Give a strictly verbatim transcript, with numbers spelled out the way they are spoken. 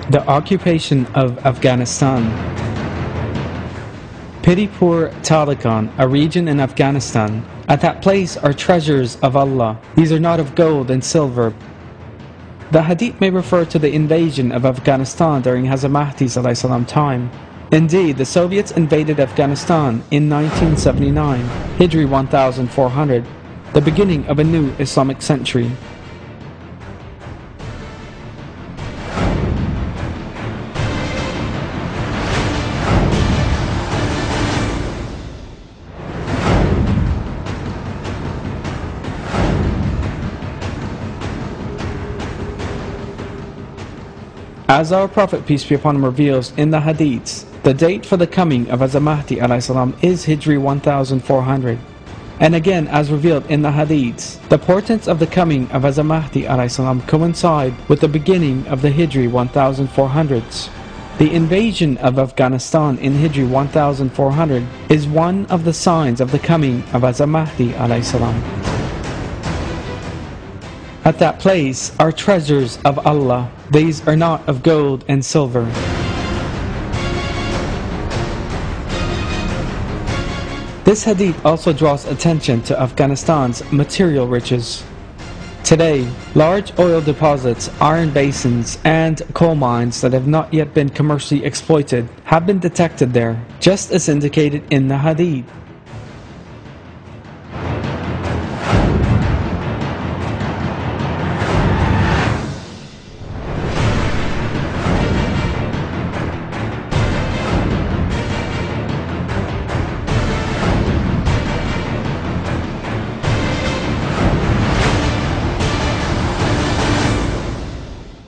The occupation of Afghanistan. Pitypur Talikan, a region in Afghanistan. At that place are treasures of Allah. These are not of gold and silver. The hadith may refer to the invasion of Afghanistan during Hazrat Mahdi's ﷺ time. Indeed, the Soviets invaded Afghanistan in nineteen seventy-nine, Hijri one thousand four hundred, the beginning of a new Islamic century. As our Prophet, peace be upon him, reveals in the Hadiths, the date for the coming of Hazrat Mahdi ﷺ is Hijri one thousand four hundred. And again, as revealed in the Hadiths, the portents of the coming of Hazrat Mahdi ﷺ coincide with the beginning of the Hijri one thousand four hundreds. The invasion of Afghanistan in Hijri one thousand four hundred is one of the signs of the coming of Hazrat Mahdi ﷺ. At that place are treasures of Allah. These are not of gold and silver. This hadith also draws attention to Afghanistan's material riches. Today, large oil deposits, iron basins, and coal mines that have not yet been commercially exploited have been detected there, just as indicated in the hadith.